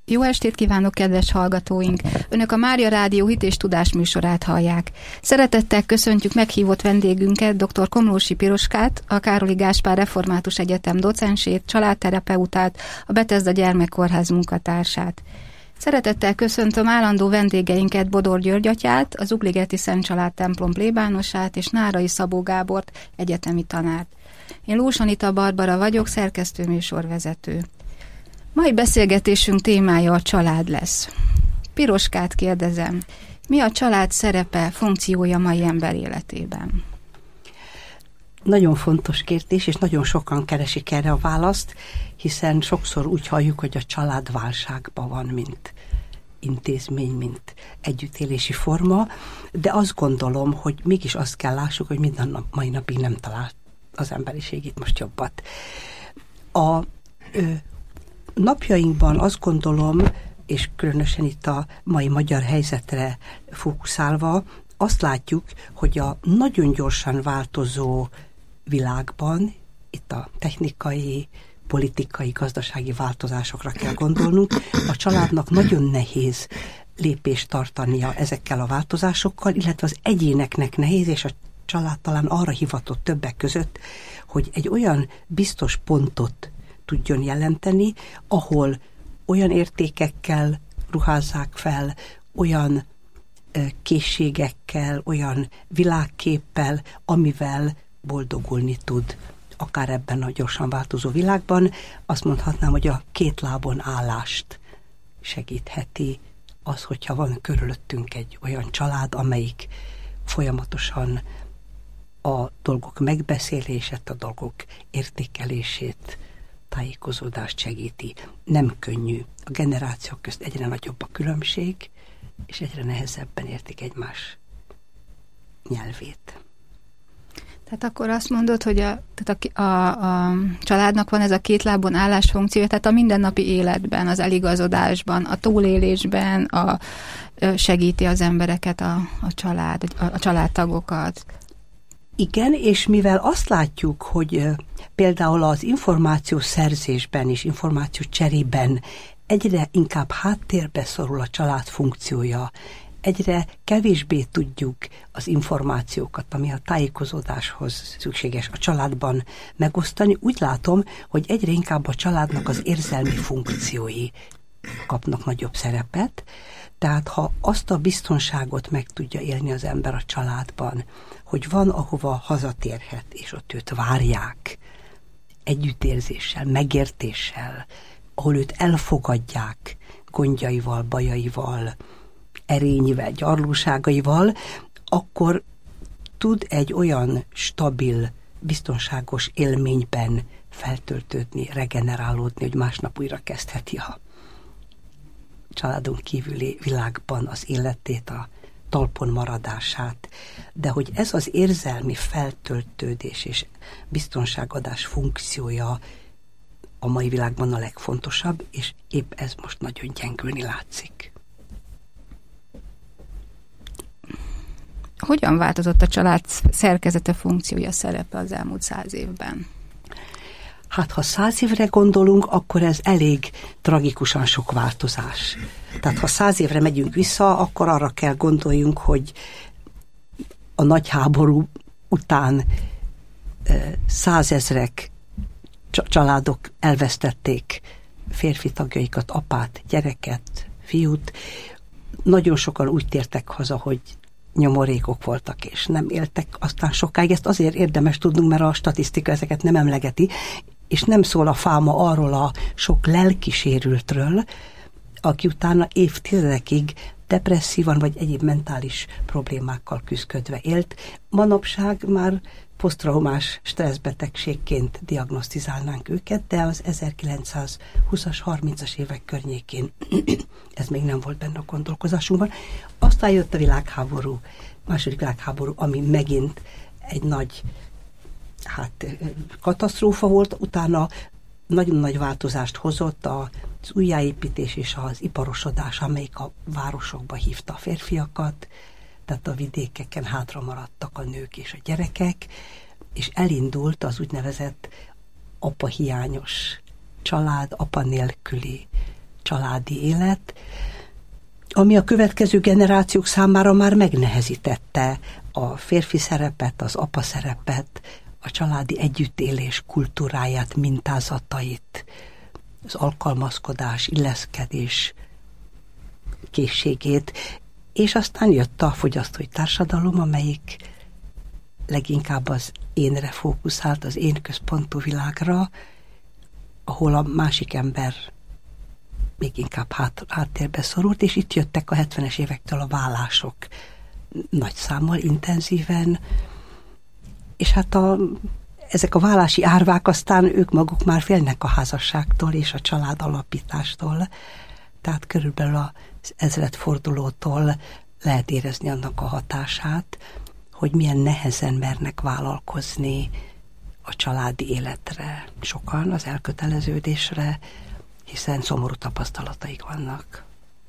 Jó estét kívánok, kedves hallgatóink! Önök a Mária Rádió Hit és Tudás műsorát hallják. Szeretettel köszöntjük meghívott vendégünket, dr. Komlósi Piroskát, a Károli Gáspár Református Egyetem docensét, családterapeutát, a Bethesda Gyermekkórház munkatársát. Szeretettel köszöntöm állandó vendégeinket, Bodor György atyát, az Ugligeti Szent Család templom plébánosát és Nárai Szabó Gábort, egyetemi tanárt. Én Lós Anita Barbara vagyok, szerkesztő műsorvezető. Mai beszélgetésünk témája a család lesz. Piroskát kérdezem, mi a család szerepe, funkciója mai ember életében? Nagyon fontos kérdés, és nagyon sokan keresik erre a választ, hiszen sokszor úgy halljuk, hogy a család válságban van, mint intézmény, mint együttélési forma, de azt gondolom, hogy mégis azt kell lássuk, hogy minden mai napig nem talált az emberiség itt most jobbat. A napjainkban azt gondolom, és különösen itt a mai magyar helyzetre fókuszálva, azt látjuk, hogy a nagyon gyorsan változó világban, itt a technikai, politikai, gazdasági változásokra kell gondolnunk, a családnak nagyon nehéz lépést tartania ezekkel a változásokkal, illetve az egyéneknek nehéz, és a család talán arra hivatott többek között, hogy egy olyan biztos pontot tudjon jelenteni, ahol olyan értékekkel ruházzák fel, olyan készségekkel, olyan világképpel, amivel boldogulni tud, akár ebben a gyorsan változó világban. Azt mondhatnám, hogy a két lábon állást segítheti az, hogyha van körülöttünk egy olyan család, amelyik folyamatosan a dolgok megbeszélését, a dolgok értékelését, tájékozódást segíti. Nem könnyű. A generációk közt egyre nagyobb a különbség, és egyre nehezebben értik egymás nyelvét. Tehát akkor azt mondod, hogy a családnak van ez a két lábon állás funkciója, tehát a mindennapi életben, az eligazodásban, a túlélésben segíti az embereket a családtagokat. Igen, és mivel azt látjuk, hogy például az információ szerzésben és információ cserében egyre inkább háttérbe szorul a család funkciója, egyre kevésbé tudjuk az információkat, ami a tájékozódáshoz szükséges a családban megosztani, úgy látom, hogy egyre inkább a családnak az érzelmi funkciói kapnak nagyobb szerepet, tehát ha azt a biztonságot meg tudja élni az ember a családban, hogy van, ahova hazatérhet, és ott őt várják, együttérzéssel, megértéssel, ahol őt elfogadják gondjaival, bajaival, erényivel, gyarlóságaival, akkor tud egy olyan stabil, biztonságos élményben feltöltődni, regenerálódni, hogy másnap újra kezdheti a családon kívüli világban az életét, a talpon maradását, de hogy ez az érzelmi feltöltődés és biztonságadás funkciója a mai világban a legfontosabb, és épp ez most nagyon gyengülni látszik. Hogyan változott a család szerkezete, funkciója, szerepe az elmúlt 100 évben? Hát, ha 100 évre gondolunk, akkor ez elég tragikusan sok változás. Tehát, ha 100 évre megyünk vissza, akkor arra kell gondoljunk, hogy a nagy háború után 100 000 családok elvesztették férfi tagjaikat, apát, gyereket, fiút. Nagyon sokan úgy tértek haza, hogy nyomorékok voltak, és nem éltek aztán sokáig. Ezt azért érdemes tudnunk, mert a statisztika ezeket nem emlegeti, és nem szól a fáma arról a sok lelkisérültről, aki utána évtizedekig depresszívan vagy egyéb mentális problémákkal küzdködve élt. Manapság már posztraumás stresszbetegségként diagnosztizálnánk őket, de az 1920-as, 30-as évek környékén ez még nem volt benne a gondolkozásunkban. Aztán jött a világháború, második világháború, ami megint egy nagy katasztrófa volt, utána nagyon nagy változást hozott az újjáépítés és az iparosodás, amelyik a városokba hívta a férfiakat, tehát a vidékeken hátra maradtak a nők és a gyerekek, és elindult az úgynevezett apahiányos család, apa nélküli családi élet, ami a következő generációk számára már megnehezítette a férfi szerepet, az apa szerepet, a családi együttélés kultúráját, mintázatait, az alkalmazkodás, illeszkedés készségét, és aztán jött a fogyasztói társadalom, amelyik leginkább az énre fókuszált, az én központú világra, ahol a másik ember még inkább háttérbe szorult, és itt jöttek a 70-es évektől a vállások nagy számmal, intenzíven, és hát ezek a vállási árvák aztán ők maguk már félnek a házasságtól és a család alapítástól, tehát körülbelül az ezredfordulótól lehet érezni annak a hatását, hogy milyen nehezen mernek vállalkozni a családi életre sokan, az elköteleződésre, hiszen szomorú tapasztalataik vannak.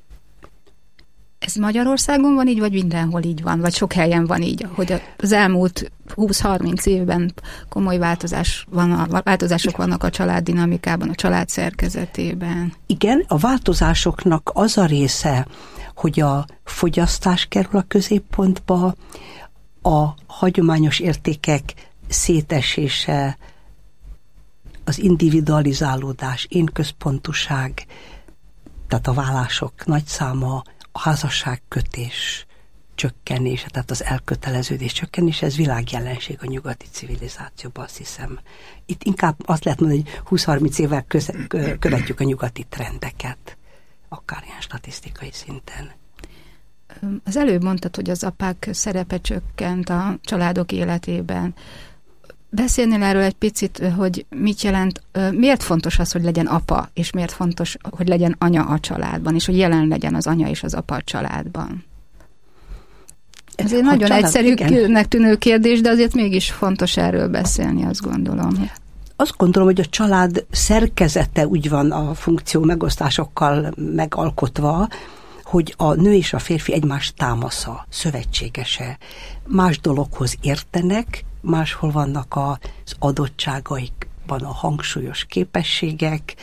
Ez Magyarországon van így, vagy mindenhol így van? Vagy sok helyen van így, hogy az elmúlt 20-30 évben komoly változások vannak a családdinamikában, a család szerkezetében? Igen, a változásoknak az a része, hogy a fogyasztás kerül a középpontba, a hagyományos értékek szétesése, az individualizálódás, énközpontúság, tehát a vállások nagy száma, a házasságkötés csökkenése, tehát az elköteleződés csökkenése, ez világjelenség a nyugati civilizációban, azt hiszem. Itt inkább azt lehet mondani, hogy 20-30 évvel követjük a nyugati trendeket, akár ilyen statisztikai szinten. Az előbb mondtad, hogy az apák szerepe csökkent a családok életében. Beszélnél erről egy picit, hogy mit jelent, miért fontos az, hogy legyen apa, és miért fontos, hogy legyen anya a családban, és hogy jelen legyen az anya és az apa a családban? Ez egy nagyon egyszerűnek tűnő kérdés, de azért mégis fontos erről beszélni, azt gondolom. Azt gondolom, hogy a család szerkezete úgy van a funkció megosztásokkal megalkotva, hogy a nő és a férfi egymást támasza, szövetségese, más dologhoz értenek, máshol vannak az adottságaikban a hangsúlyos képességek,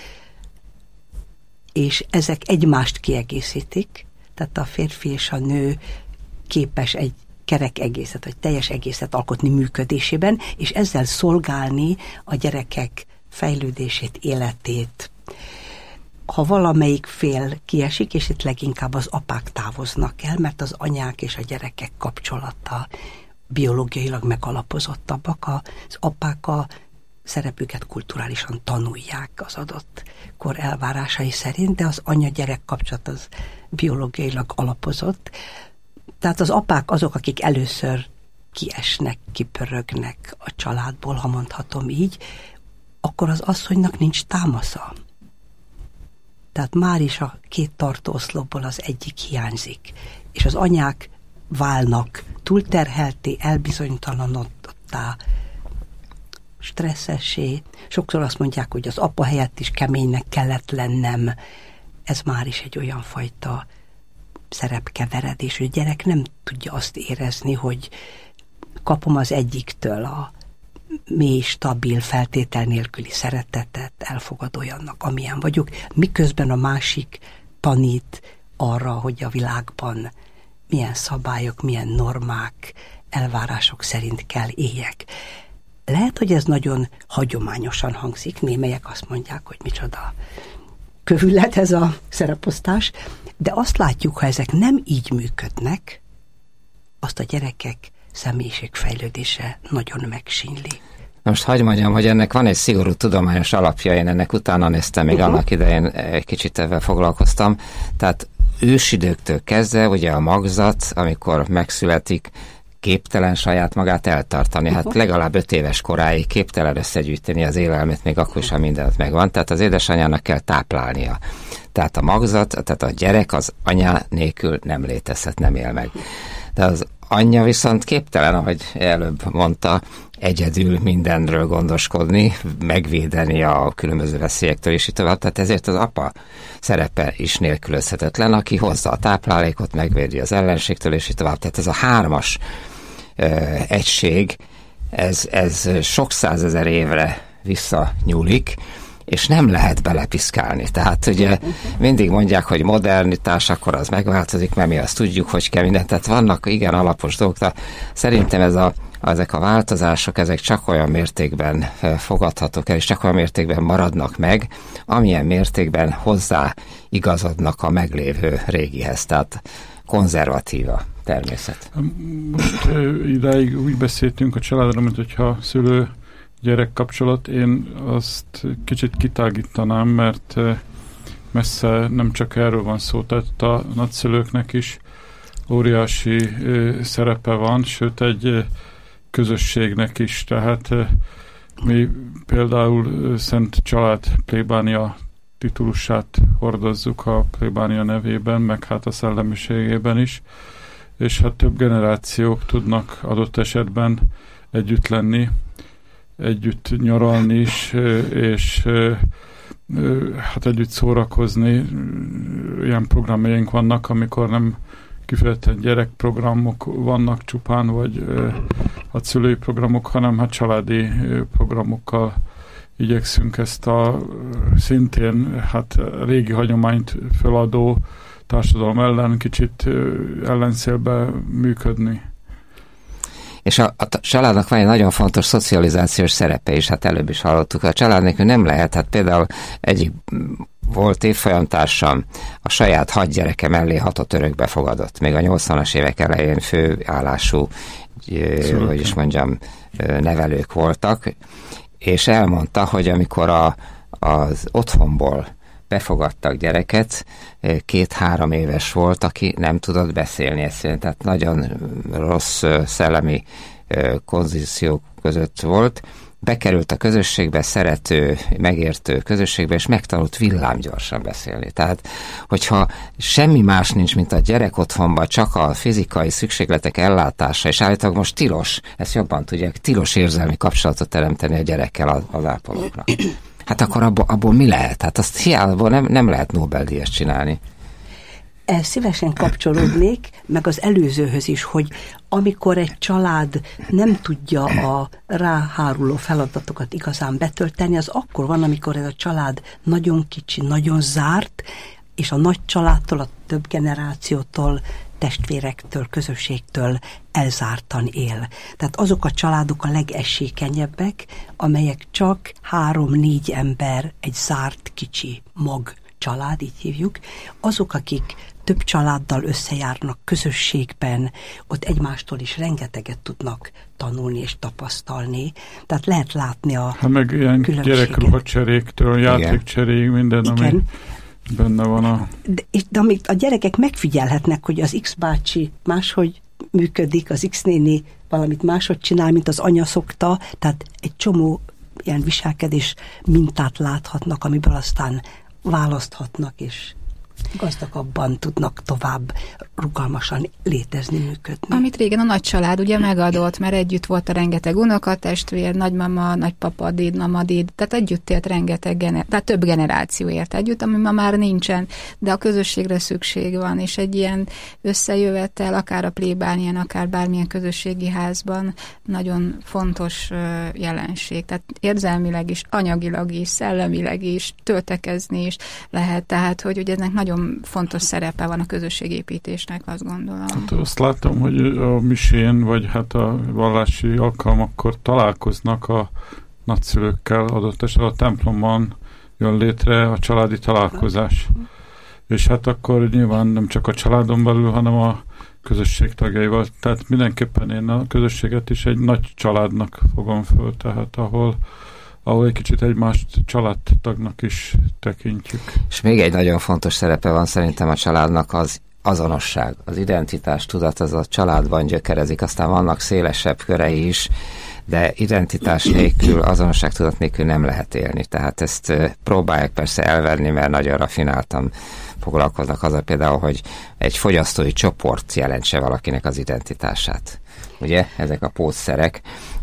és ezek egymást kiegészítik, tehát a férfi és a nő képes egy kerek egészet, vagy teljes egészet alkotni működésében, és ezzel szolgálni a gyerekek fejlődését, életét. Ha valamelyik fél kiesik, és itt leginkább az apák távoznak el, mert az anyák és a gyerekek kapcsolata biológiailag megalapozottabbak, az apák a szerepüket kulturálisan tanulják az adott kor elvárásai szerint, de az anya-gyerek kapcsolat az biológiailag alapozott. Tehát az apák azok, akik először kiesnek, kipörögnek a családból, ha mondhatom így, akkor az asszonynak nincs támasza. Tehát már is a két tartóoszlopból az egyik hiányzik. És az anyák válnak túlterhelté, elbizonytalanodottá, stresszessé. Sokszor azt mondják, hogy az apa helyett is keménynek kellett lennem. Ez már is egy olyan fajta szerepkeveredés, hogy a gyerek nem tudja azt érezni, hogy kapom az egyiktől a mély, stabil, feltétel nélküli szeretetet, elfogad olyannak, amilyen vagyok, miközben a másik tanít arra, hogy a világban milyen szabályok, milyen normák, elvárások szerint kell éljek. Lehet, hogy ez nagyon hagyományosan hangzik, némelyek azt mondják, hogy micsoda kövület ez a szereposztás, de azt látjuk, ha ezek nem így működnek, azt a gyerekek személyiségfejlődése nagyon megsínli. Most hagyd mondjam, hogy ennek van egy szigorú tudományos alapja, én ennek utána néztem, még annak idején egy kicsit ezzel foglalkoztam. Tehát ősidőktől kezdve, ugye a magzat, amikor megszületik, képtelen saját magát eltartani. Hát legalább 5 éves koráig képtelen összegyűjteni az élelmet, még akkor is, ha mindent megvan. Tehát az édesanyának kell táplálnia. Tehát a magzat, tehát a gyerek az anya nélkül nem létezhet, nem él meg. De az anyja viszont képtelen, ahogy előbb mondta, egyedül mindenről gondoskodni, megvédeni a különböző veszélyektől, és így tovább. Tehát ezért az apa szerepe is nélkülözhetetlen, aki hozza a táplálékot, megvédi az ellenségtől, és így tovább. Tehát ez a 3-as egység, ez sok százezer évre visszanyúlik, és nem lehet belepiszkálni. Tehát ugye mindig mondják, hogy modernitás, akkor az megváltozik, mert mi azt tudjuk, hogy kell mindent. Tehát vannak igen alapos dolgok, de szerintem ezek a változások, ezek csak olyan mértékben fogadhatók el, és csak olyan mértékben maradnak meg, amilyen mértékben hozzá igazodnak a meglévő régihez. Tehát konzervatíva természet. Most idáig úgy beszéltünk a családra, mint hogyha szülő-gyerek kapcsolat. Én azt kicsit kitágítanám, mert messze nem csak erről van szó, tehát a nagyszülőknek is óriási szerepe van, sőt egy közösségnek is. Tehát mi például Szent Család plébánia titulusát hordozzuk a plébánia nevében, meg hát a szellemiségében is, és hát több generációk tudnak adott esetben együtt lenni, együtt nyaralni is, és hát együtt szórakozni. Ilyen programjaink vannak, amikor nem kifejezetten gyerekprogramok vannak csupán, vagy a szülői programok, hanem hát családi programokkal igyekszünk ezt a szintén hát régi hagyományt feladó társadalom ellen kicsit ellenszélbe működni. És a családnak van egy nagyon fontos szocializációs szerepe is, hát előbb is hallottuk, a család nélkül nem lehet, hát például egyik volt évfolyamtársam, a saját 6 gyereke mellé 6 örökbe fogadott, még a 80-as évek elején főállású, hogy is mondjam, nevelők voltak, és elmondta, hogy amikor az otthonból befogadtak gyereket, 2-3 éves volt, aki nem tudott beszélni ezt, tehát nagyon rossz szellemi kondíciók között volt, bekerült a közösségbe, szerető, megértő közösségbe, és megtanult villámgyorsan beszélni. Tehát, hogyha semmi más nincs, mint a gyerek otthonban, csak a fizikai szükségletek ellátása, és állítólag most tilos, ezt jobban tudják, tilos érzelmi kapcsolatot teremteni a gyerekkel az ápolóknak. Hát akkor abból mi lehet? Hát azt hiába nem lehet Nobel-díjat csinálni. Szívesen kapcsolódnék, meg az előzőhöz is, hogy amikor egy család nem tudja a ráháruló feladatokat igazán betölteni, az akkor van, amikor ez a család nagyon kicsi, nagyon zárt, és a nagy családtól, a több generációtól, testvérektől, közösségtől elzártan él. Tehát azok a családok a legesékenyebbek, amelyek csak 3-4 ember, egy zárt kicsi mag család, így hívjuk, azok, akik több családdal összejárnak közösségben, ott egymástól is rengeteget tudnak tanulni és tapasztalni. Tehát lehet látni a meg ilyen gyerekruhacseréktől, játékcseréig, minden, ami benne van a... De amit a gyerekek megfigyelhetnek, hogy az X bácsi máshogy működik, az X néni valamit máshogy csinál, mint az anya szokta, tehát egy csomó ilyen viselkedés mintát láthatnak, amiből aztán választhatnak, és gazdagabban tudnak tovább rugalmasan létezni, működni. Amit régen a nagy család ugye megadott, mert együtt volt a rengeteg unokatestvér, nagymama, nagypapa, dédmama, déd, tehát együtt élt rengeteg, tehát több generáció ért együtt, ami ma már nincsen, de a közösségre szükség van, és egy ilyen összejövetel, akár a plébánián, akár bármilyen közösségi házban nagyon fontos jelenség. Tehát érzelmileg is, anyagilag is, szellemileg is, töltekezni is lehet, tehát hogy ennek nagyon fontos szerepe van a közösségépítésnek, azt gondolom. Hát azt látom, hogy a misén, vagy hát a vallási alkalmakkor találkoznak a nagyszülőkkel, adott esetben a templomban jön létre a családi találkozás. És hát akkor nyilván nem csak a családon belül, hanem a közösség tagjaival. Tehát mindenképpen én a közösséget is egy nagy családnak fogom föl, tehát ahol egy kicsit egymást családtagnak is tekintjük. És még egy nagyon fontos szerepe van szerintem a családnak az azonosság. Az identitás tudat az a családban gyökerezik, aztán vannak szélesebb körei is, de identitás nélkül, azonosság tudat nélkül nem lehet élni. Tehát ezt próbálják persze elverni, mert nagyon rafináltan foglalkoznak azzal például, hogy egy fogyasztói csoport jelentse valakinek az identitását. Ugye? Ezek a pótszerek.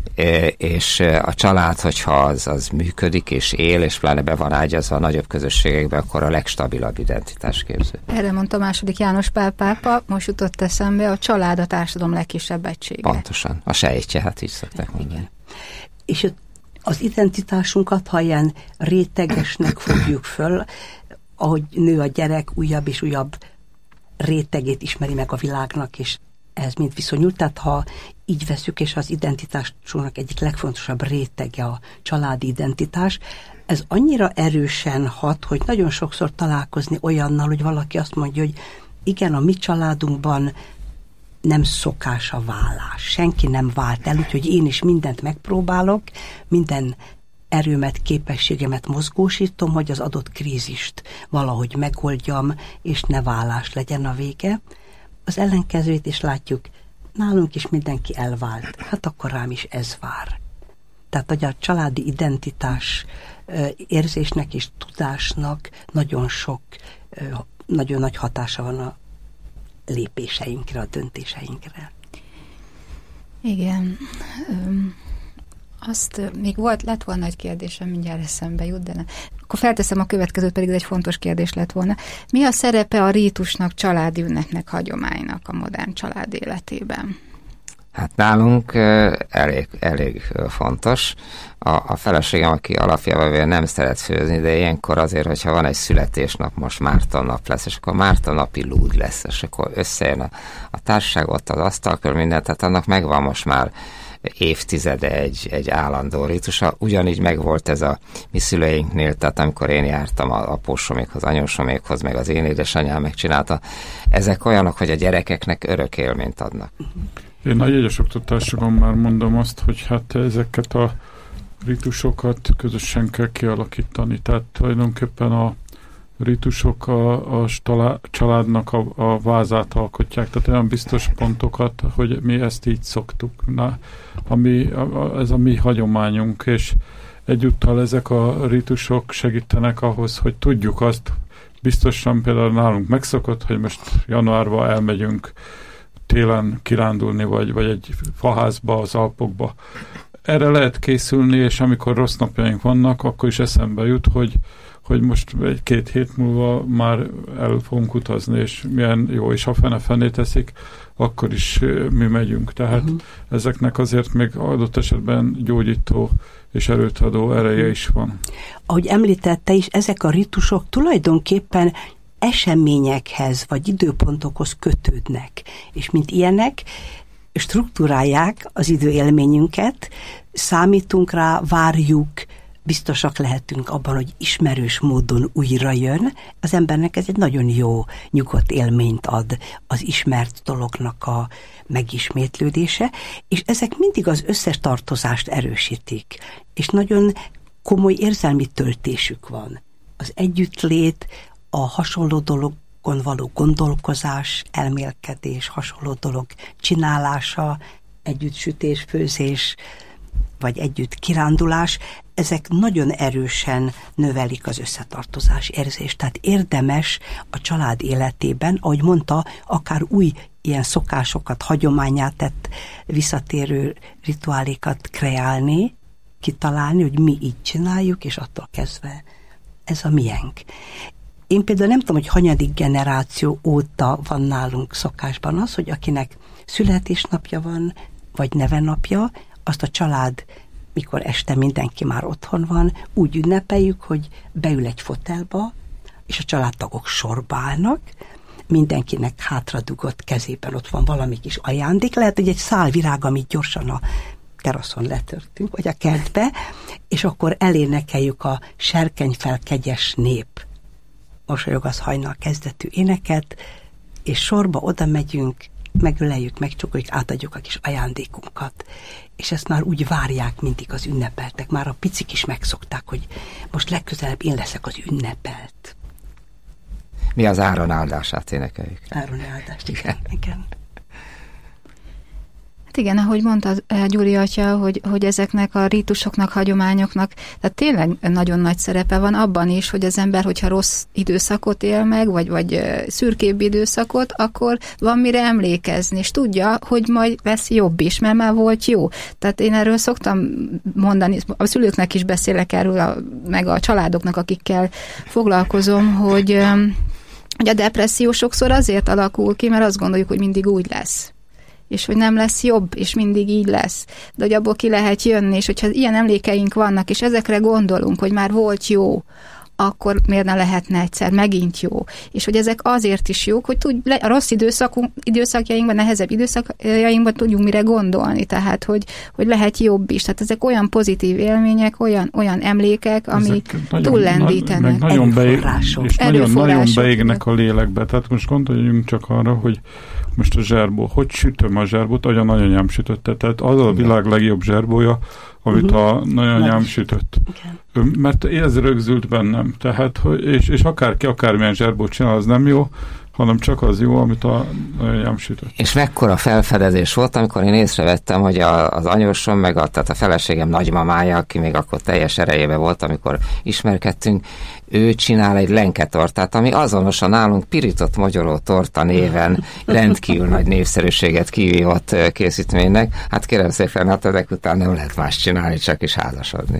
És a család, hogyha az működik és él, és pláne be van ágyazva a nagyobb közösségekbe, akkor a legstabilabb identitásképző. Erre mondta második János Pál pápa, most jutott eszembe, a család a társadalom legkisebb egysége. Pontosan. A sejtje, hát így szokták mondani. És Az identitásunkat, ha ilyen rétegesnek fogjuk föl, ahogy nő a gyerek, újabb és újabb rétegét ismeri meg a világnak, és ez mind viszonyul. Tehát ha így veszük, és az identitásunknak egyik legfontosabb rétege a családi identitás, ez annyira erősen hat, hogy nagyon sokszor találkozni olyannal, hogy valaki azt mondja, hogy igen, a mi családunkban nem szokás a válás. Senki nem vált el, úgyhogy én is mindent megpróbálok, minden erőmet, képességemet mozgósítom, hogy az adott krízist valahogy megoldjam, és ne válás legyen a vége. Az ellenkezőjét is látjuk, nálunk is mindenki elvált. Hát akkor rám is ez vár. Tehát, hogy a családi identitás érzésnek és tudásnak nagyon nagyon nagy hatása van a lépéseinkre, a döntéseinkre. Igen. Azt még lett volna egy kérdésem, mindjárt eszembe jut, de akkor felteszem a következőt, pedig ez egy fontos kérdés lett volna. Mi a szerepe a rítusnak, családi ünnepnek, hagyománynak a modern család életében? Hát nálunk elég fontos. A feleségem, aki alapjában nem szeret főzni, de ilyenkor azért, hogyha van egy születésnap, most Márton nap lesz, és akkor Márton napi lúd lesz, és akkor összejön a társaság, ott az asztalkör, minden, tehát annak megvan most már évtizede egy állandó rítusa. Ugyanígy megvolt ez a mi szüleinknél, tehát amikor én jártam a apósomékhoz, anyósomékhoz, meg az én édesanyám megcsinálta. Ezek olyanok, hogy a gyerekeknek örök élményt adnak. Én a jegyes oktatásokon már mondom azt, hogy hát ezeket a rítusokat közösen kell kialakítani. Tehát tulajdonképpen a rítusok a családnak a vázát alkotják, tehát olyan biztos pontokat, hogy mi ezt így szoktuk. Ez a mi hagyományunk, és egyúttal ezek a rítusok segítenek ahhoz, hogy tudjuk azt, biztosan például nálunk megszokott, hogy most januárban elmegyünk télen kirándulni, vagy egy faházba, az Alpokba. Erre lehet készülni, és amikor rossz napjaink vannak, akkor is eszembe jut, hogy most egy-két hét múlva már el fogunk utazni, és milyen jó, és ha fene-fené teszik, akkor is mi megyünk. Tehát ezeknek azért még adott esetben gyógyító és erőt adó ereje is van. Ahogy említette is, ezek a ritusok tulajdonképpen eseményekhez vagy időpontokhoz kötődnek, és mint ilyenek struktúrálják az időélményünket, számítunk rá, várjuk, biztosak lehetünk abban, hogy ismerős módon újra jön. Az embernek ez egy nagyon jó, nyugodt élményt ad az ismert dolognak a megismétlődése, és ezek mindig az összetartozást erősítik, és nagyon komoly érzelmi töltésük van. Az együttlét, a hasonló dologon való gondolkozás, elmélkedés, hasonló dolog csinálása, együtt sütés, főzés, vagy együtt kirándulás, ezek nagyon erősen növelik az összetartozás érzést. Tehát érdemes a család életében, ahogy mondta, akár új ilyen szokásokat, hagyományát tett visszatérő rituálékat kreálni, kitalálni, hogy mi így csináljuk, és attól kezdve ez a miénk. Én például nem tudom, hogy hanyadik generáció óta van nálunk szokásban az, hogy akinek születésnapja van, vagy nevenapja, azt a család, mikor este mindenki már otthon van, úgy ünnepeljük, hogy beül egy fotelba, és a családtagok sorba állnak, mindenkinek hátradugott kezében ott van valami kis ajándék, lehet, hogy egy szál virág, amit gyorsan a teraszon letörtünk, vagy a kertbe, és akkor elénekeljük a serkenyfel kegyes nép, mosolyog az hajnal kezdetű éneket, és sorba oda megyünk, megöleljük, megcsukoljuk, átadjuk a kis ajándékunkat. És ezt már úgy várják mindig az ünnepeltek. Már a picik is megszokták, hogy most legközelebb én leszek az ünnepelt. Mi az Áron áldását énekeljük. Áron áldást, igen. Igen, ahogy mondta Gyuri atya, hogy ezeknek a rítusoknak, hagyományoknak, tehát tényleg nagyon nagy szerepe van abban is, hogy az ember, hogyha rossz időszakot él meg, vagy szürkébb időszakot, akkor van mire emlékezni, és tudja, hogy majd lesz jobb is, mert már volt jó. Tehát én erről szoktam mondani, a szülőknek is beszélek erről, meg a családoknak, akikkel foglalkozom, hogy a depresszió sokszor azért alakul ki, mert azt gondoljuk, hogy mindig úgy lesz. és hogy nem lesz jobb, és mindig így lesz. De hogy abból ki lehet jönni, és hogyha ilyen emlékeink vannak, és ezekre gondolunk, hogy már volt jó, akkor miért ne lehetne egyszer megint jó. És hogy ezek azért is jók, hogy a rossz időszakjainkban, nehezebb időszakjainkban tudjunk mire gondolni. Tehát, hogy lehet jobb is. Tehát ezek olyan pozitív élmények, olyan emlékek, amik túllendítenek. És nagyon beégnek a lélekbe. Tehát most gondoljunk csak arra, hogy most a zserbó. Hogy sütöm a zserbót? A nagyanyám sütötte. Tehát az a világ legjobb zserbója, amit a nagyanyám sütött. Igen. Mert ez rögzült bennem. Tehát, és akárki akármilyen zserbót csinál, az nem jó, hanem csak az jó, amit a nagyanyám sütött. És mekkora felfedezés volt, amikor én észrevettem, hogy az anyósom, tehát a feleségem nagymamája, aki még akkor teljes erejébe volt, amikor ismerkedtünk, ő csinál egy lenketortát, ami azonosan nálunk pirított mogyoró torta néven rendkívül nagy népszerűséget kivívott készítménynek. Hát kérem szépen, hát ezek után nem lehet más csinálni, csak is házasodni.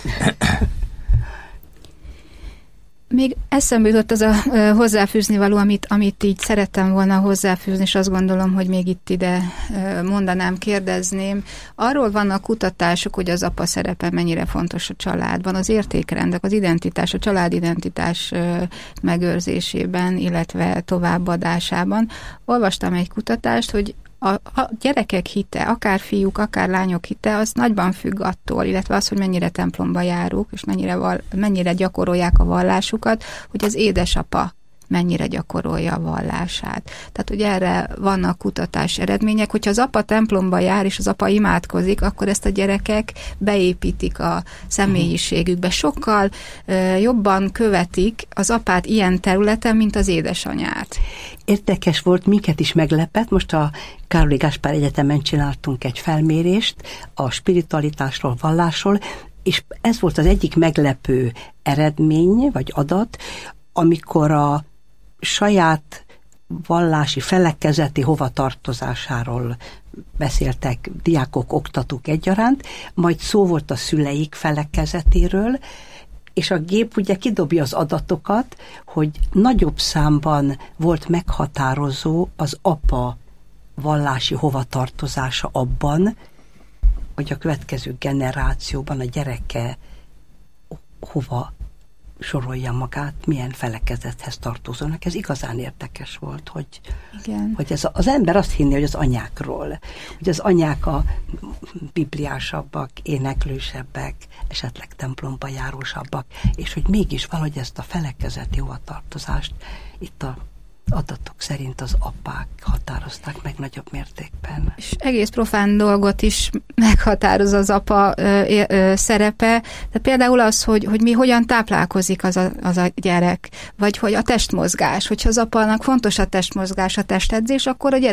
Még eszembe jutott az a hozzáfűzni való, amit így szerettem volna hozzáfűzni, és azt gondolom, hogy még itt ide mondanám, kérdezném. Arról vannak kutatások, hogy az apa szerepe mennyire fontos a családban, az értékrendek, az identitás, a családidentitás megőrzésében, illetve továbbadásában. Olvastam egy kutatást, hogy a gyerekek hite, akár fiúk, akár lányok hite, az nagyban függ attól, illetve az, hogy mennyire templomba járunk, és mennyire gyakorolják a vallásukat, hogy az édesapa mennyire gyakorolja a vallását. Tehát, hogy erre vannak kutatás eredmények, hogyha az apa templomba jár, és az apa imádkozik, akkor ezt a gyerekek beépítik a személyiségükbe. Sokkal jobban követik az apát ilyen területen, mint az édesanyát. Érdekes volt, minket is meglepett. Most a Károli Gáspár Egyetemen csináltunk egy felmérést a spiritualitásról, vallásról, és ez volt az egyik meglepő eredmény, vagy adat, amikor a saját vallási felekezeti hovatartozásáról beszéltek diákok, oktatók egyaránt, majd szó volt a szüleik felekezetéről, és a gép ugye kidobja az adatokat, hogy nagyobb számban volt meghatározó az apa vallási hovatartozása abban, hogy a következő generációban a gyereke hova sorolja magát, milyen felekezethez tartozónak. Ez igazán érdekes volt, hogy ez az ember azt hinné, hogy az anyákról, hogy az anyák a bibliásabbak, éneklősebbek, esetleg templomba járósabbak, és hogy mégis valahogy ezt a felekezeti hovatartozást itt a adatok szerint az apák határozták meg nagyobb mértékben. És egész profán dolgot is meghatároz az apa szerepe, de például az, hogy mi hogyan táplálkozik az a gyerek, vagy hogy a testmozgás, hogyha az apának fontos a testmozgás, a testedzés, akkor a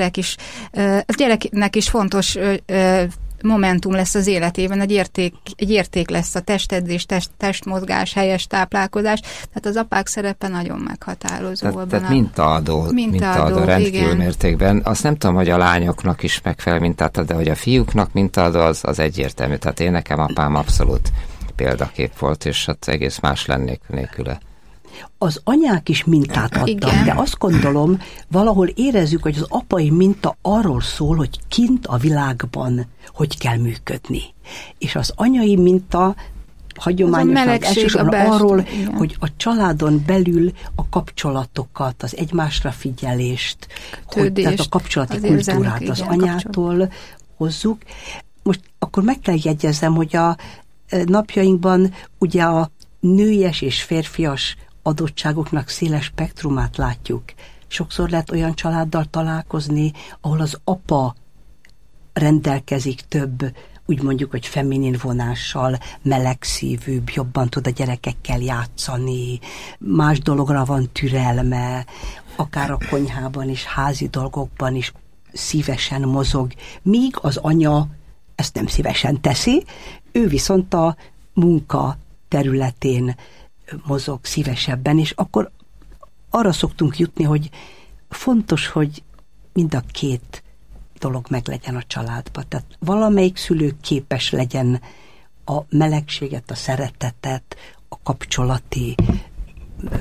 gyereknek is fontos momentum lesz az életében, egy érték lesz a testedzés, testmozgás, helyes táplálkozás, tehát az apák szerepe nagyon meghatározó. Tehát mintaadó rendkívül mértékben. Azt nem tudom, hogy a lányoknak is megfelel mintát, de hogy a fiúknak mintaadó, az egyértelmű. Tehát én nekem apám abszolút példakép volt, és hát egész más lennék nélküle. Az anyák is mintát adtak, de azt gondolom, valahol érezzük, hogy az apai minta arról szól, hogy kint a világban hogy kell működni. És az anyai minta hagyományosan elsősorban arról, hogy a családon belül a kapcsolatokat, az egymásra figyelést, tehát a kapcsolati kultúrát az anyától hozzuk. Most akkor meg kell jegyezzem, hogy a napjainkban ugye a nőies és férfias adottságoknak széles spektrumát látjuk. Sokszor lehet olyan családdal találkozni, ahol az apa rendelkezik több, úgy mondjuk, hogy feminin vonással, melegszívűbb, jobban tud a gyerekekkel játszani, más dologra van türelme, akár a konyhában is, házi dolgokban is szívesen mozog, míg az anya ezt nem szívesen teszi, ő viszont a munka területén mozog szívesebben, és akkor arra szoktunk jutni, hogy fontos, hogy mind a két dolog meglegyen a családban. Tehát valamelyik szülő képes legyen a melegséget, a szeretetet, a kapcsolati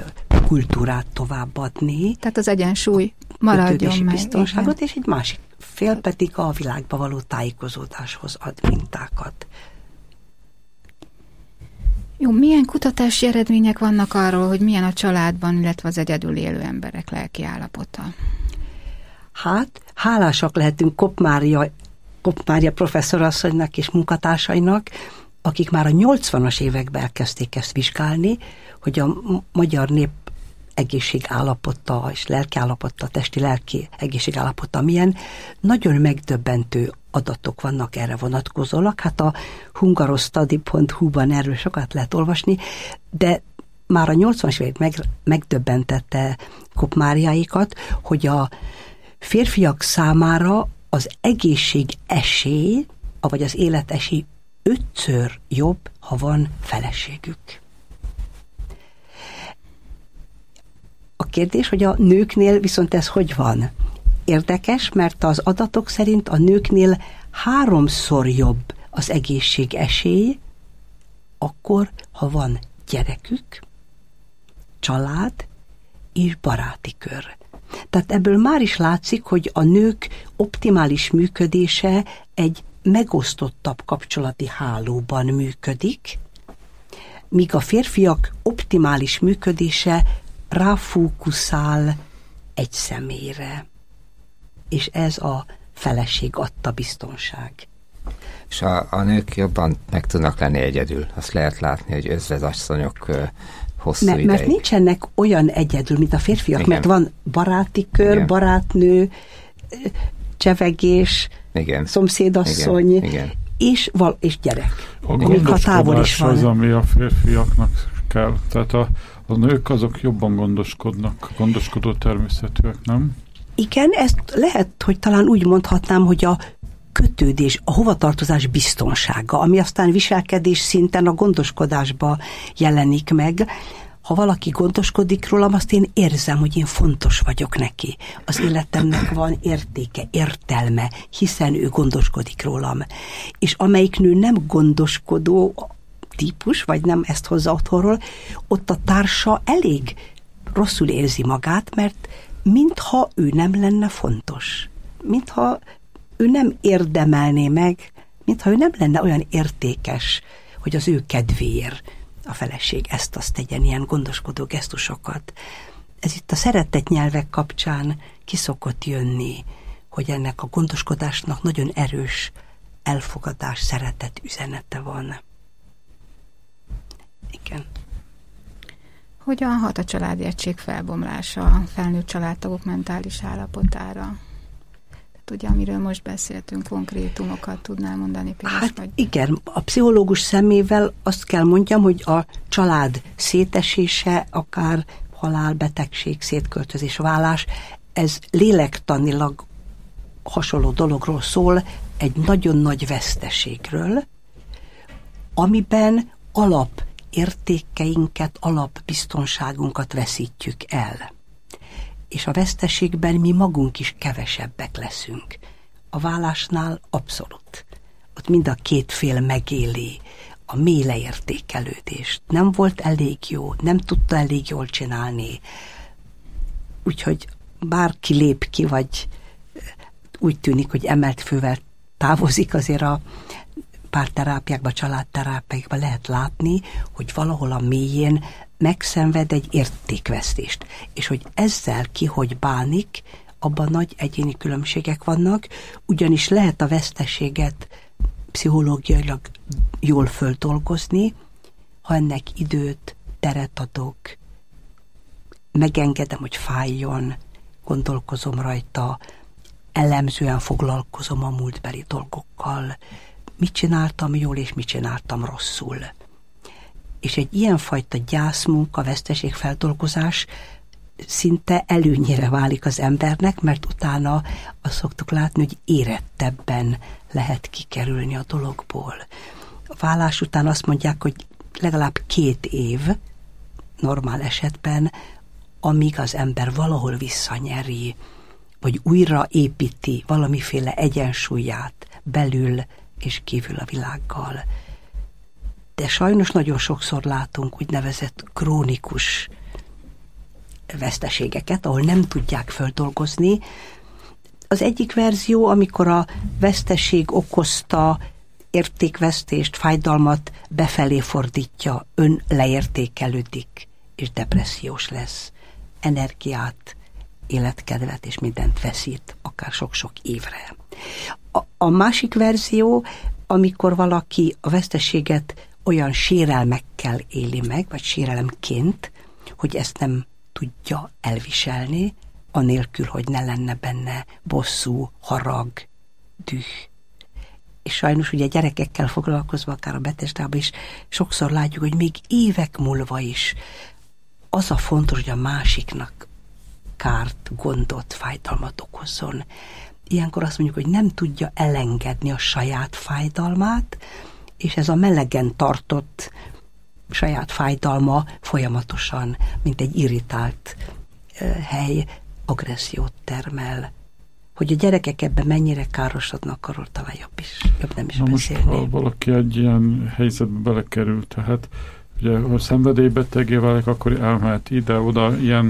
kultúrát továbbadni. Tehát az egyensúly maradjon meg. Biztonságot, és egy másik fél pedig a világba való tájékozódáshoz ad mintákat. Jó, milyen kutatási eredmények vannak arról, hogy milyen a családban, illetve az egyedül élő emberek lelki állapota? Hát, hálásak lehetünk Kopp Mária professzorasszonynak és munkatársainak, akik már a 80-as években elkezdték ezt vizsgálni, hogy a magyar nép egészségállapota és lelkiállapota, testi-lelki egészségállapota milyen. Nagyon megdöbbentő adatok vannak erre vonatkozólag. Hát a hungarostudy.hu-ban erről sokat lehet olvasni, de már a 80-as évek megdöbbentette Kopp Máriáikat, hogy a férfiak számára az egészség esély, vagy az élet esély 5-ször jobb, ha van feleségük. A kérdés, hogy a nőknél viszont ez hogy van? Érdekes, mert az adatok szerint a nőknél 3-szor jobb az egészség esély, akkor, ha van gyerekük, család és baráti kör. Tehát ebből már is látszik, hogy a nők optimális működése egy megosztottabb kapcsolati hálóban működik, míg a férfiak optimális működése ráfókuszál egy személyre. És ez a feleség adta biztonság. És a nők jobban meg tudnak lenni egyedül. Azt lehet látni, hogy özvedasszonyok hosszú ideig. Mert nincsenek olyan egyedül, mint a férfiak, igen. Mert van baráti kör, igen. Barátnő, csevegés, igen. Szomszédasszony, igen. És gyerek. A gondoskodás az, ami a férfiaknak kell. Tehát a nők azok jobban gondoskodó természetűek, nem? Igen, ezt lehet, hogy talán úgy mondhatnám, hogy a kötődés, a hovatartozás biztonsága, ami aztán viselkedés szinten a gondoskodásba jelenik meg. Ha valaki gondoskodik rólam, azt én érzem, hogy én fontos vagyok neki. Az életemnek van értéke, értelme, hiszen ő gondoskodik rólam. És amelyik nő nem gondoskodó típus, vagy nem ezt hozza otthonról, ott a társa elég rosszul érzi magát, mert mintha ő nem lenne fontos. Mintha ő nem érdemelné meg, mintha ő nem lenne olyan értékes, hogy az ő kedvéért a feleség ezt-azt tegyen, ilyen gondoskodó gesztusokat. Ez itt a szeretett nyelvek kapcsán ki szokott jönni, hogy ennek a gondoskodásnak nagyon erős elfogadás, szeretet üzenete van. Igen. Hogyan hat a családi egység felbomlása a felnőtt családtagok mentális állapotára? Tehát ugye, amiről most beszéltünk, konkrétumokat tudnál mondani például? Hát vagy? Igen, a pszichológus szemével azt kell mondjam, hogy a család szétesése, akár halál, betegség, szétköltözés, válás, ez lélektanilag hasonló dologról szól, egy nagyon nagy veszteségről, amiben alapértékeinket, alapbiztonságunkat veszítjük el. És a veszteségben mi magunk is kevesebbek leszünk. A válásnál abszolút. Ott mind a két fél megéli a mély leértékelődést. Nem volt elég jó, nem tudta elég jól csinálni. Úgyhogy bárki lép ki, vagy úgy tűnik, hogy emelt fővel távozik, azért a párterápiákban, családterápiákban lehet látni, hogy valahol a mélyén megszenved egy értékvesztést. És hogy ezzel ki hogy bánik, abban nagy egyéni különbségek vannak, ugyanis lehet a veszteséget pszichológiailag jól földolgozni, ha ennek időt, teret adok, megengedem, hogy fájjon, gondolkozom rajta, elemzően foglalkozom a múltbeli dolgokkal, mit csináltam jól, és mit csináltam rosszul. És egy ilyenfajta gyászmunka, veszteségfeldolgozás szinte előnyére válik az embernek, mert utána azt szoktuk látni, hogy érettebben lehet kikerülni a dologból. A válás után azt mondják, hogy legalább 2 év, normál esetben, amíg az ember valahol visszanyeri, vagy újraépíti valamiféle egyensúlyát belül és kívül a világgal. De sajnos nagyon sokszor látunk úgynevezett krónikus veszteségeket, ahol nem tudják földolgozni. Az egyik verzió, amikor a veszteség okozta értékvesztést, fájdalmat befelé fordítja, ön leértékelődik, és depressziós lesz. Energiát, életkedvet és mindent veszít, akár sok-sok évre. A másik verzió, amikor valaki a veszteséget olyan sérelmekkel éli meg, vagy sérelemként, hogy ezt nem tudja elviselni, anélkül, hogy ne lenne benne bosszú, harag, düh. És sajnos ugye gyerekekkel foglalkozva, akár a Betesdában is, sokszor látjuk, hogy még évek múlva is az a fontos, hogy a másiknak kárt, gondot, fájdalmat okozzon. Ilyenkor azt mondjuk, hogy nem tudja elengedni a saját fájdalmát, és ez a melegen tartott saját fájdalma folyamatosan, mint egy irritált hely, agressziót termel. Hogy a gyerekek ebben mennyire károsodnak, arról talán jobb nem is beszélni. Most, ha valaki egy ilyen helyzetbe belekerül, tehát ugye, ha szenvedélybetegé válik, akkor elmehet ide-oda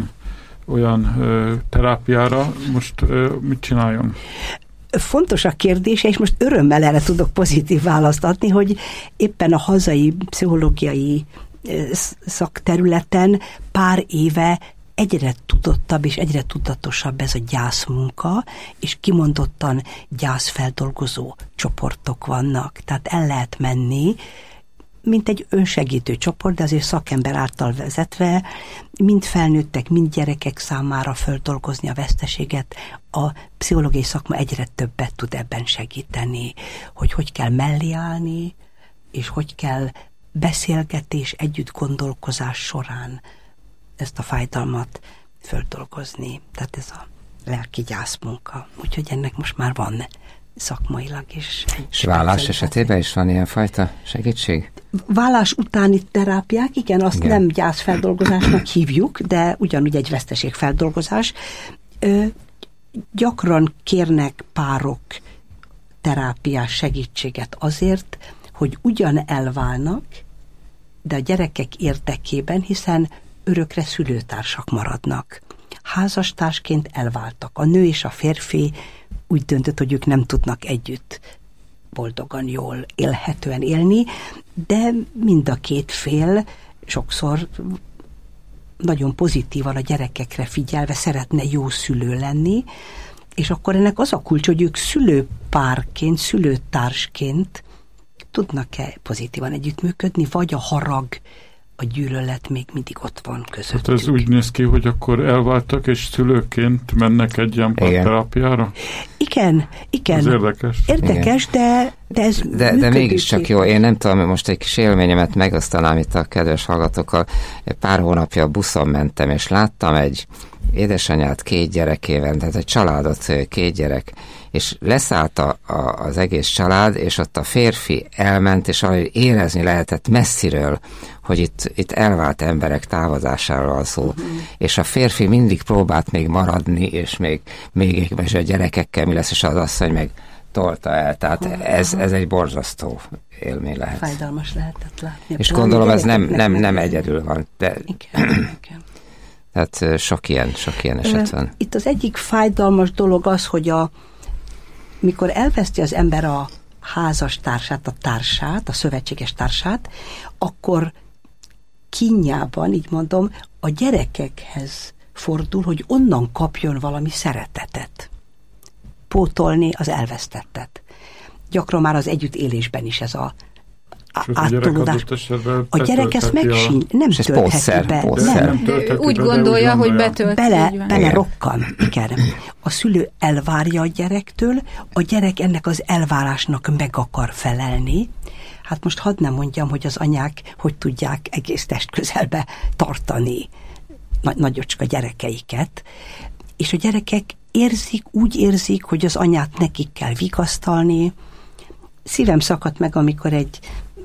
olyan terápiára. Most mit csináljon? Fontos a kérdése, és most örömmel erre tudok pozitív választ adni, hogy éppen a hazai pszichológiai szakterületen pár éve egyre tudottabb és egyre tudatosabb ez a gyászmunka, és kimondottan gyászfeldolgozó csoportok vannak. Tehát el lehet menni, mint egy önsegítő csoport, de azért szakember által vezetve, mind felnőttek, mind gyerekek számára földolgozni a veszteséget. A pszichológiai szakma egyre többet tud ebben segíteni, hogy kell mellé állni, és hogy kell beszélgetés, együtt gondolkozás során ezt a fájdalmat földolgozni. Tehát ez a lelki gyászmunka. Úgyhogy ennek most már van szakmailag is. És vállás esetében is van ilyen fajta segítség? Vállás utáni terápiák, igen, azt nem gyászfeldolgozásnak hívjuk, de ugyanúgy egy veszteségfeldolgozás. Gyakran kérnek párok terápiás segítséget azért, hogy ugyan elválnak, de a gyerekek érdekében, hiszen örökre szülőtársak maradnak. Házastársként elváltak. A nő és a férfi úgy döntött, hogy ők nem tudnak együtt boldogan, jól, élhetően élni, de mind a két fél sokszor nagyon pozitívan a gyerekekre figyelve szeretne jó szülő lenni, és akkor ennek az a kulcs, hogy ők szülőpárként, szülőtársként tudnak-e pozitívan együttműködni, vagy a harag, a gyűlölet még mindig ott van közöttük. Hát ez úgy néz ki, hogy akkor elváltak, és szülőként mennek egy ilyen párterápiára? Igen. Ez érdekes. Érdekes, de ez de mégiscsak jó. Én nem tudom, most egy kis élményemet megosztanám itt a kedves hallgatókkal. Pár hónapja a buszon mentem, és láttam egy édesanyát 2 gyerekével, tehát egy családot, 2 gyerek, és leszállt az egész család, és ott a férfi elment, és ahogy érezni lehetett messziről, hogy itt elvált emberek távozásáról van szó, és a férfi mindig próbált még maradni, és még a gyerekekkel mi lesz, és az asszony meg tolta el. Tehát ez egy borzasztó élmény lehet. Fájdalmas lehetett látni. És gondolom ez nem egyedül van. De igen. tehát sok ilyen eset van. Itt az egyik fájdalmas dolog az, hogy mikor elveszti az ember a házastársát, a társát, a szövetséges társát, akkor kínjában, így mondom, a gyerekekhez fordul, hogy onnan kapjon valami szeretetet. Pótolni az elvesztettet. Gyakran már az együttélésben is ez a áttolódás. A gyerek ezt nem töltheti be. Úgy gondolja, hogy betölt. Bele rokkan. Igen. A szülő elvárja a gyerektől, a gyerek ennek az elvárásnak meg akar felelni. Hát most hadd nem mondjam, hogy az anyák hogy tudják egész testközelbe tartani nagyocska gyerekeiket. És a gyerekek úgy érzik, hogy az anyát nekik kell vigasztalni. Szívem szakadt meg, amikor egy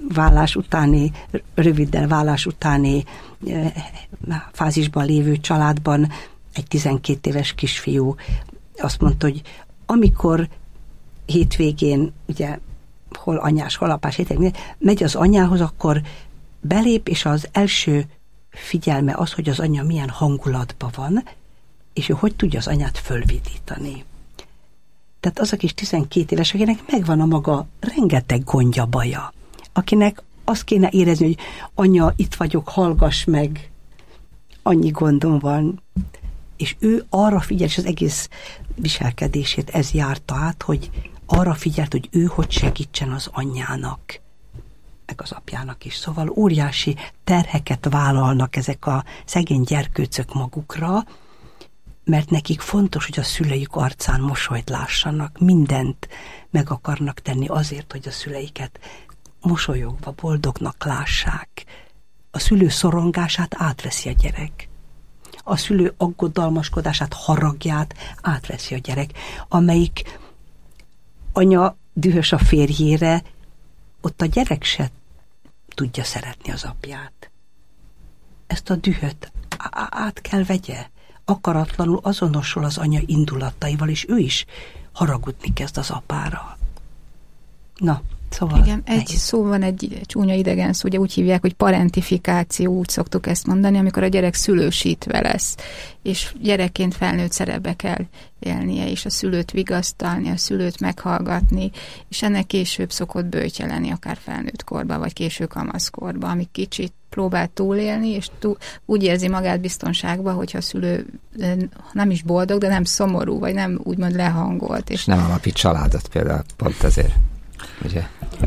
röviddel vállás utáni fázisban lévő családban egy 12 éves kisfiú azt mondta, hogy amikor hétvégén, ugye hol anyás, hol apás hétvégén megy az anyához, akkor belép, és az első figyelme az, hogy az anya milyen hangulatban van, és ő hogy tudja az anyát fölvidítani. Tehát az a kis 12 éves, akinek megvan a maga rengeteg gondja, baja, akinek azt kéne érezni, hogy anya, itt vagyok, hallgass meg, annyi gondom van. És ő arra figyel, és az egész viselkedését ez járta át, hogy arra figyelt, hogy ő hogy segítsen az anyjának, meg az apjának is. Szóval óriási terheket vállalnak ezek a szegény gyerkőcök magukra, mert nekik fontos, hogy a szüleik arcán mosolyt lássanak, mindent meg akarnak tenni azért, hogy a szüleiket mosolyogva, boldognak lássák. A szülő szorongását átveszi a gyerek. A szülő aggodalmaskodását, haragját átveszi a gyerek. Amelyik anya dühös a férjére, ott a gyerek se tudja szeretni az apját. Ezt a dühöt át kell vegye. Akaratlanul azonosul az anya indulataival, és ő is haragudni kezd az apára. Na, szóval... Igen, egy szó van, egy csúnya idegen szó, ugye úgy hívják, hogy parentifikáció, úgy szoktuk ezt mondani, amikor a gyerek szülősítve lesz, és gyerekként felnőtt szerepbe kell élnie, és a szülőt vigasztalni, a szülőt meghallgatni, és ennek később szokott böjtje lenni, akár felnőtt korban, vagy késő kamaszkorban, amíg kicsit próbál túlélni, és úgy érzi magát biztonságban, hogyha a szülő nem is boldog, de nem szomorú, vagy nem úgymond lehangolt. És nem alapít családot például, pont ezért. Ugye?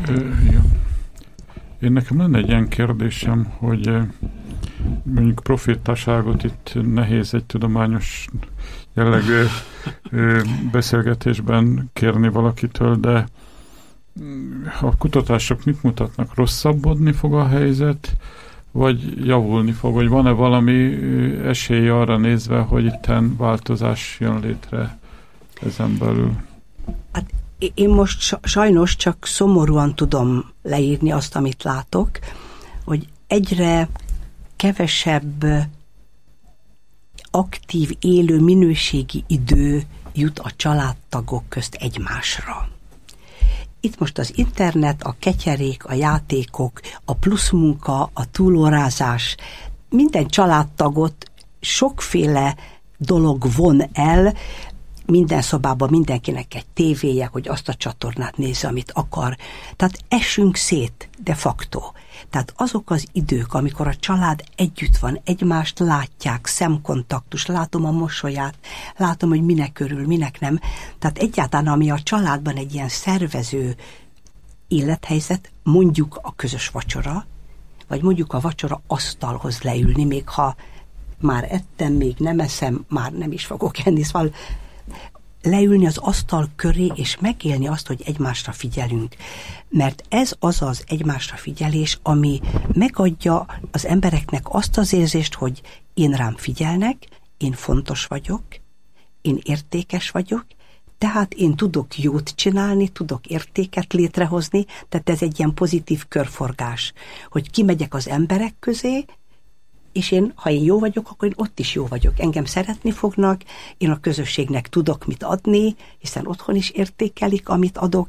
Én nekem lenne egy ilyen kérdésem, hogy mondjuk profétaságot itt nehéz egy tudományos jellegű beszélgetésben kérni valakitől, de a kutatások mit mutatnak? Rosszabbodni fog a helyzet, vagy javulni fog? Vagy van-e valami esély arra nézve, hogy itten változás jön létre ezen belül? Hát én most sajnos csak szomorúan tudom leírni azt, amit látok, hogy egyre kevesebb aktív, élő, minőségi idő jut a családtagok közt egymásra. Itt most az internet, a ketyerék, a játékok, a pluszmunka, a túlórázás, minden családtagot sokféle dolog von el, minden szobában mindenkinek egy tévéje, hogy azt a csatornát nézze, amit akar. Tehát esünk szét de facto. Tehát azok az idők, amikor a család együtt van, egymást látják, szemkontaktus, látom a mosolyát, látom, hogy minek örül, minek nem. Tehát egyáltalán, ami a családban egy ilyen szervező élethelyzet, mondjuk a közös vacsora, vagy mondjuk a vacsora asztalhoz leülni, még ha már ettem, még nem eszem, már nem is fogok enni, szóval leülni az asztal köré, és megélni azt, hogy egymásra figyelünk. Mert ez az egymásra figyelés, ami megadja az embereknek azt az érzést, hogy én rám figyelnek, én fontos vagyok, én értékes vagyok, tehát én tudok jót csinálni, tudok értéket létrehozni, tehát ez egy ilyen pozitív körforgás, hogy kimegyek az emberek közé, és ha én jó vagyok, akkor én ott is jó vagyok. Engem szeretni fognak, én a közösségnek tudok mit adni, hiszen otthon is értékelik, amit adok.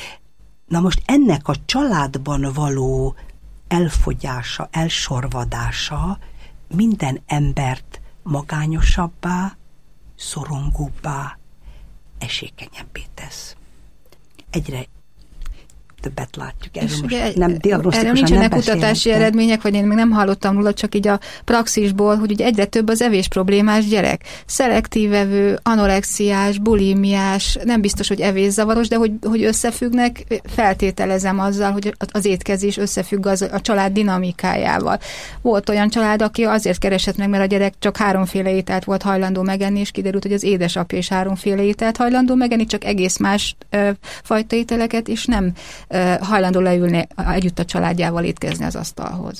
Na most ennek a családban való elfogyása, elsorvadása minden embert magányosabbá, szorongóbbá, esékenyebbé tesz. Egyre többet látjuk. Erről most nem diagnosztikusan erről nincsenek kutatási eredmények, vagy én még nem hallottam róla, csak így a praxisból, hogy ugye egyre több az evés problémás gyerek. Szelektív evő, anorexiás, bulimiás, nem biztos, hogy evészavaros, de hogy összefüggnek, feltételezem azzal, hogy az étkezés összefügg a család dinamikájával. Volt olyan család, aki azért keresett meg, mert a gyerek csak 3 ételt volt hajlandó megenni, és kiderült, hogy az édesapja is 3 ételt hajlandó megenni, csak egész más fajta ételeket, és nem hajlandó leülni együtt a családjával étkezni az asztalhoz.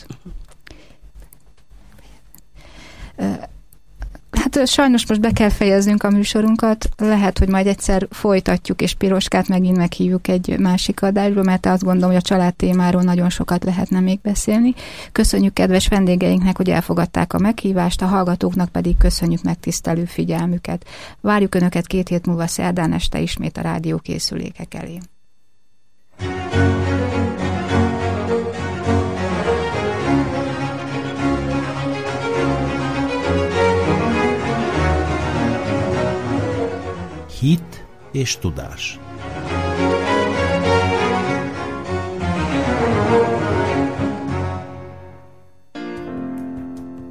Hát sajnos most be kell fejeznünk a műsorunkat, lehet, hogy majd egyszer folytatjuk, és Piroskát megint meghívjuk egy másik adásba, mert azt gondolom, hogy a család témáról nagyon sokat lehetne még beszélni. Köszönjük kedves vendégeinknek, hogy elfogadták a meghívást, a hallgatóknak pedig köszönjük megtisztelő figyelmüket. Várjuk Önöket 2 hét múlva szerdán este ismét a rádiókészülékek elé. Hit, és tudás.